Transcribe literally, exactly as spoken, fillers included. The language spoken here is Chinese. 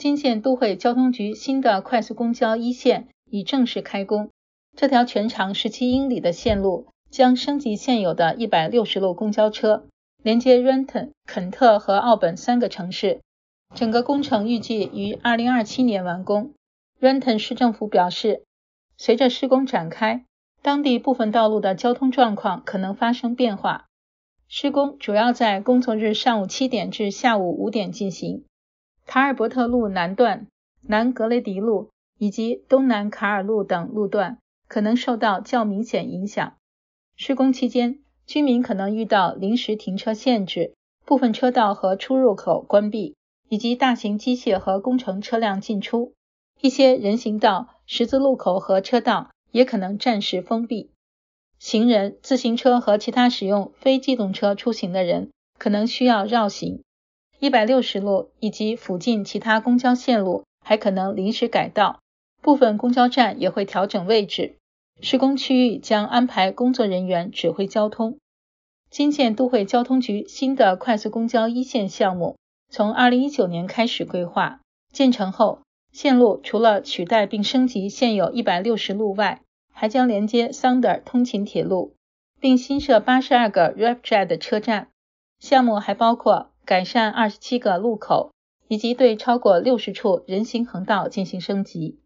金县都会交通局新的快速公交一线已正式开工。这条全长十七英里的线路将升级现有的一百六十路公交车，连接 Renton、肯特和奥本三个城市。整个工程预计于二零二七年完工。Renton 市政府表示，随着施工展开，当地部分道路的交通状况可能发生变化。施工主要在工作日上午七点至下午五点进行。卡尔伯特路南段、南格雷迪路以及东南卡尔路等路段可能受到较明显影响。施工期间，居民可能遇到临时停车限制、部分车道和出入口关闭，以及大型机械和工程车辆进出。一些人行道、十字路口和车道也可能暂时封闭。行人、自行车和其他使用非机动车出行的人可能需要绕行。一百六十路以及附近其他公交线路还可能临时改道，部分公交站也会调整位置。施工区域将安排工作人员指挥交通。金县都会交通局新的快速公交一线项目从二零一九年开始规划，建成后，线路除了取代并升级现有一百六十路外，还将连接桑德尔通勤铁路，并新设八十二个 RapJet 车站。项目还包括改善二十七个路口，以及对超过六十处人行横道进行升级。